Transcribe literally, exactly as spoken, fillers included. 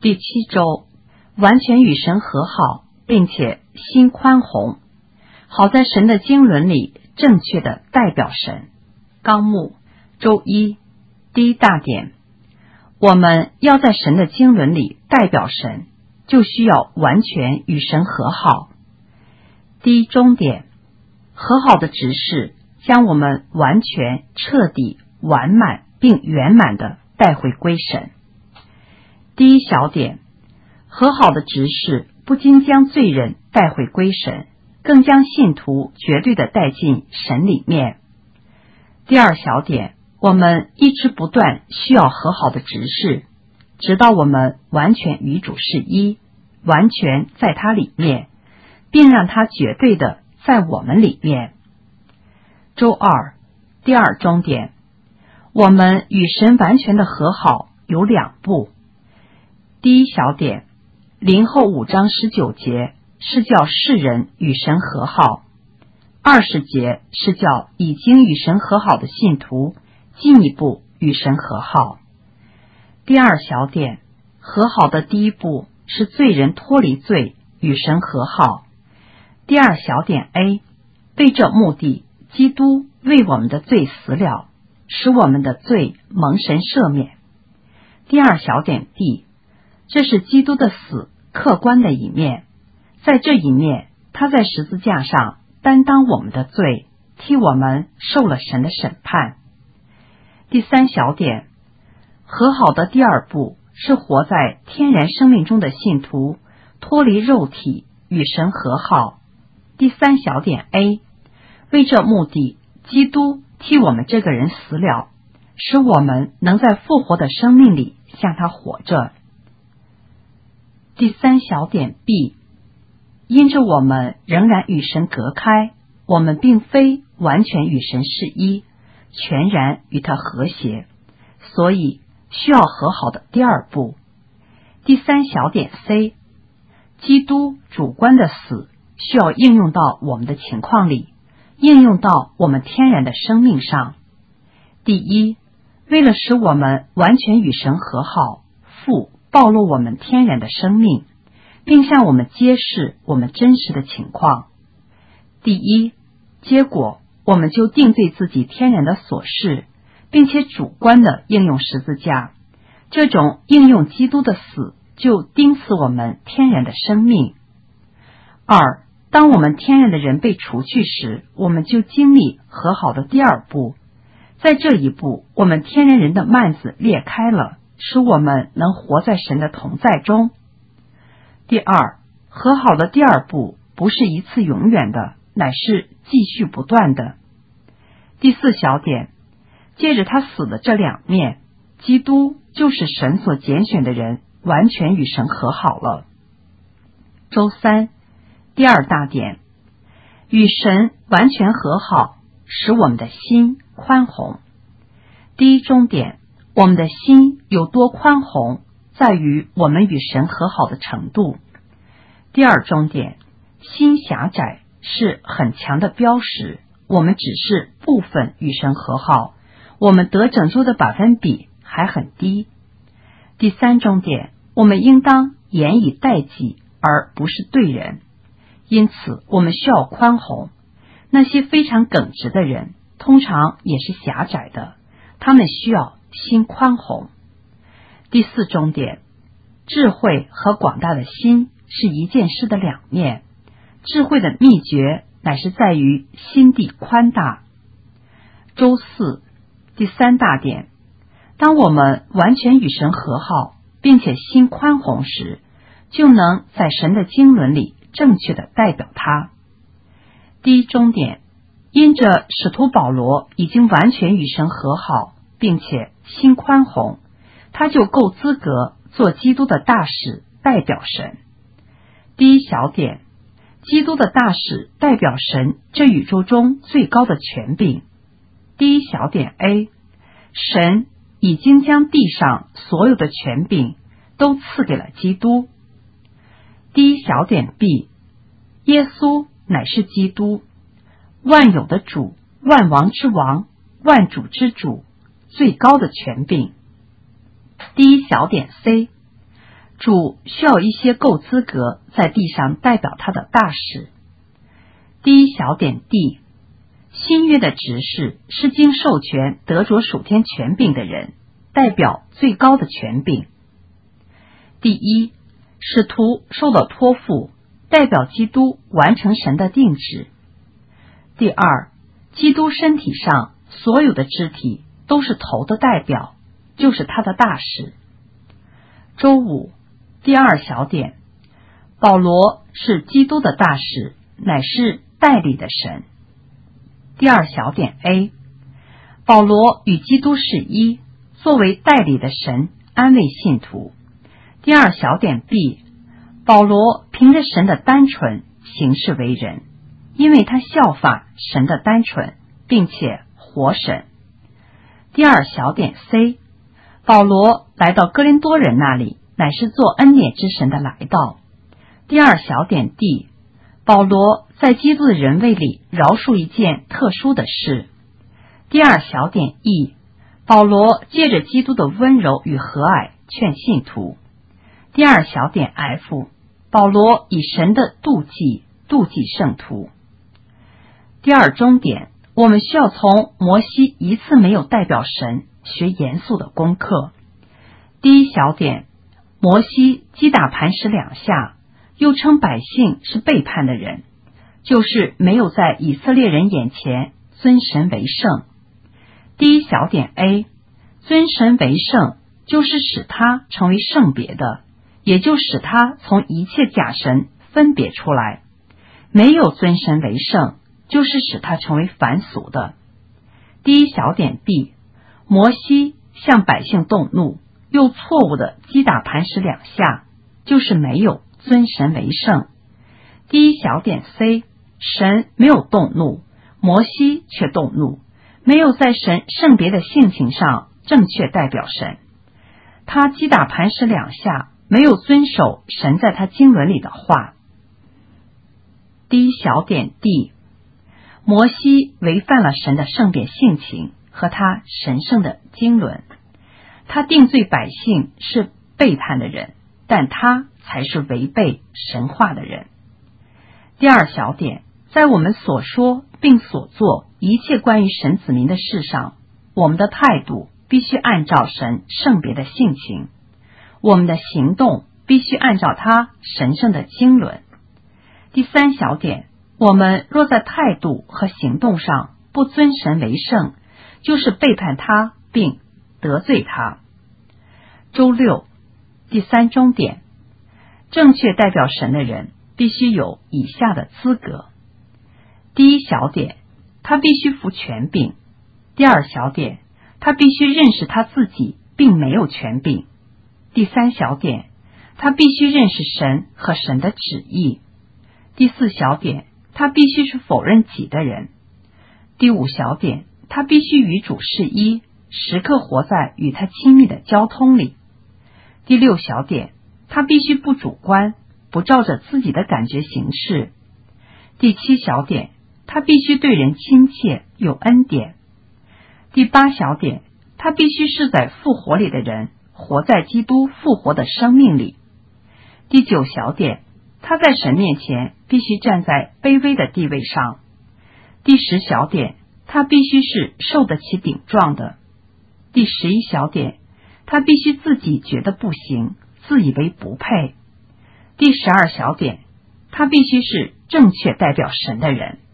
第七周，完全与神和好，并且心宽宏，好在神的经纶里正确的代表神。纲目周一，第一大点，我们要在神的经纶里代表神，就需要完全与神和好。第一中点，和好的执事将我们完全、彻底、完满并圆满的带回归神。第一小点，和好的执事不仅将罪人带回归神，更将信徒绝对的带进神里面。第二小点，我们一直不断需要和好的执事，直到我们完全与主是一，完全在他里面，并让他绝对的在我们里面。周二，第二中点，我们与神完全的和好有两步。第一小点，林后五章十九节是叫世人与神和好，二十节是叫已经与神和好的信徒进一步与神和好。第二小点，和好的第一步是罪人脱离罪与神和好。第二小点 A， 为这目的，基督为我们的罪死了，使我们的罪蒙神赦免。第二小点 D， 这是基督的死客观的一面，在这一面，他在十字架上担当我们的罪，替我们受了神的审判。第三小点，和好的第二步是活在天然生命中的信徒脱离肉体与神和好。第三小点 A， 为这目的，基督替我们这个人死了，使我们能在复活的生命里向他活着。第三小点 B， 因着我们仍然与神隔开，我们并非完全与神是一，全然与他和谐，所以需要和好的第二步。第三小点 C， 基督主观的死需要应用到我们的情况里，应用到我们天然的生命上。第一，为了使我们完全与神和好，父暴露我们天然的生命，并向我们揭示我们真实的情况。第一，结果我们就定罪自己天然的琐事，并且主观的应用十字架，这种应用基督的死就钉死我们天然的生命。二，当我们天然的人被除去时，我们就经历和好的第二步，在这一步，我们天然人的幔子裂开了，使我们能活在神的同在中。第二，和好的第二步不是一次永远的，乃是继续不断的。第四小点，借着他死的这两面，基督就是神所拣选的人，完全与神和好了。周三，第二大点，与神完全和好，使我们的心宽宏。第一中点，我们的心有多宽宏，在于我们与神和好的程度。第二中点，心狭窄是很强的标识，我们只是部分与神和好，我们得拯救的百分比还很低。第三中点，我们应当严以待己，而不是对人，因此我们需要宽宏。那些非常耿直的人通常也是狭窄的，他们需要心宽宏。第四中点，智慧和广大的心是一件事的两面，智慧的秘诀乃是在于心地宽大。周四，第三大点，当我们完全与神和好，并且心宽宏时，就能在神的经纶里正确的代表他。第一中点，因着使徒保罗已经完全与神和好，并且心宽宏，他就够资格做基督的大使，代表神。第一小点，基督的大使代表神这宇宙中最高的权柄。第一小点 A， 神已经将地上所有的权柄都赐给了基督。第一小点 B， 耶稣乃是基督，万有的主，万王之王，万主之主，最高的权柄。第一小点 C， 主需要一些够资格在地上代表他的大使。第一小点 D， 新约的执事是经授权得着属天权柄的人，代表最高的权柄。第一，使徒受到托付，代表基督完成神的定旨。第二，基督身体上所有的肢体都是头的代表，就是他的大使。周五，第二小点，保罗是基督的大使，乃是代理的神。第二小点 A， 保罗与基督是一，作为代理的神安慰信徒。第二小点 B， 保罗凭着神的单纯行事为人，因为他效法神的单纯，并且活神。第二小点 C， 保罗来到哥林多人那里，乃是做恩典之神的来到。第二小点 D， 保罗在基督的人位里饶恕一件特殊的事。第二小点 E， 保罗借着基督的温柔与和蔼劝信徒。第二小点 F， 保罗以神的妒忌妒忌圣徒。第二中点，我们需要从摩西一次没有代表神学严肃的功课。第一小点，摩西击打磐石两下，又称百姓是背叛的人，就是没有在以色列人眼前尊神为圣。第一小点 A， 尊神为圣就是使他成为圣别的，也就使他从一切假神分别出来。没有尊神为圣，就是使他成为凡俗的。第一小点 B， 摩西向百姓动怒，又错误的击打磐石两下，就是没有尊神为圣。第一小点 C， 神没有动怒，摩西却动怒，没有在神圣别的性情上正确代表神。他击打磐石两下，没有遵守神在他经纶里的话。第一小点 D， 摩西违反了神的圣别性情和他神圣的经纶，他定罪百姓是背叛的人，但他才是违背神话的人。第二小点，在我们所说并所做一切关于神子民的事上，我们的态度必须按照神圣别的性情，我们的行动必须按照他神圣的经纶。第三小点，我们若在态度和行动上不尊神为圣，就是背叛他并得罪他。周六，第三中点，正确代表神的人必须有以下的资格。第一小点，他必须服权柄。第二小点，他必须认识他自己并没有权柄。第三小点，他必须认识神和神的旨意。第四小点，他必须是否认己的人。第五小点，他必须与主是一，时刻活在与他亲密的交通里。第六小点，他必须不主观，不照着自己的感觉行事。第七小点，他必须对人亲切有恩典。第八小点，他必须是在复活里的人，活在基督复活的生命里。第九小点，他在神面前必须站在卑微的地位上。第十小点，他必须是受得起顶撞的。第十一小点，他必须自己觉得不行，自以为不配。第十二小点，他必须是正确代表神的人。